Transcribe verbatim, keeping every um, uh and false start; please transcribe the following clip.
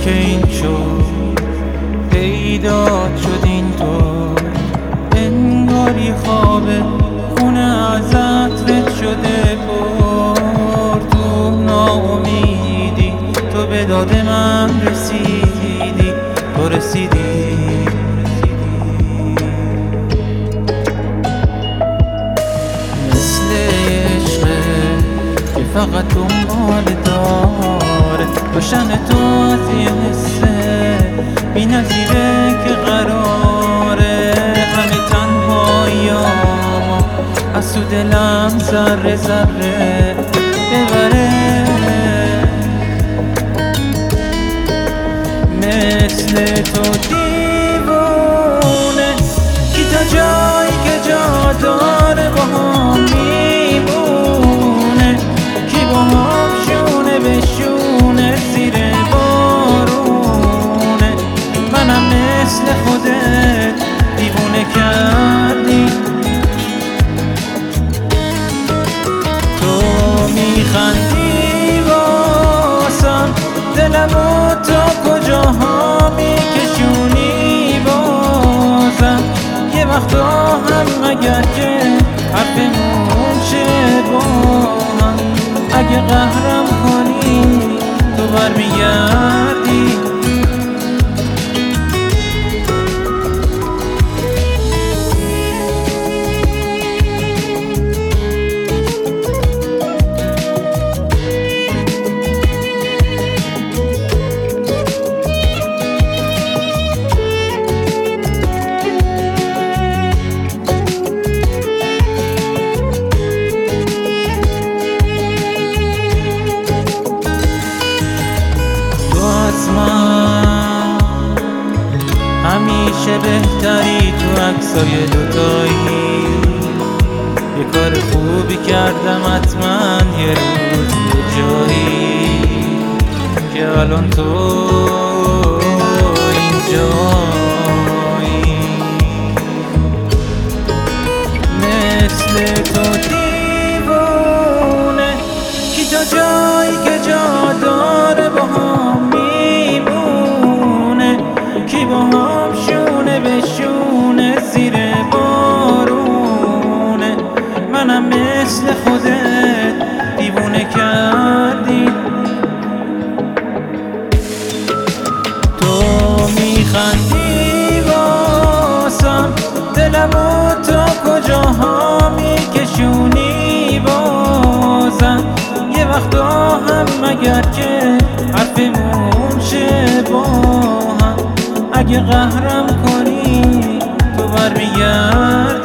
که این شد پیدا شد اینطور، انگاری خوابه خونه ازت رد شده پر. تو ناامیدی تو به داد من رسیدی، تو رسیدی. مثل عشقه که فقط دنبال داره، روشن تو از یه حسه بی نظیره که قراره همه تنهاییامو از تو دلم ذره ذره ببره. مثل تو دیوونه کی تا جایی که جا داره با هم میمونه، کی با هم شونه به شونه زیر بارونه. منم مثل خودت دیوونه کردی، تو میخندی واسم دلمو تا کجاها میکشونی بازم. یه وقتا هم مگر که حرفمون شه با هم، اگه قهرم کنی تو برمیگردی. همیشه بهتری تو عکسای دوتایی، یه کار خوبی کردم حتما یه روز یه جایی، که الان تو اینجایی. مثل تو دیوونه کی تا جایی که جا داره با هم میمونه، کی با هم شونه به شونه زیر بارونه. منم مثل خودت دیوونه کردی، تو میخندی واسم دلمو تا کجاها میکشونی بازم. یه وقتا هم مگر که حرفمون شه با هم، اگه قهرم کنی تو برمیگردی.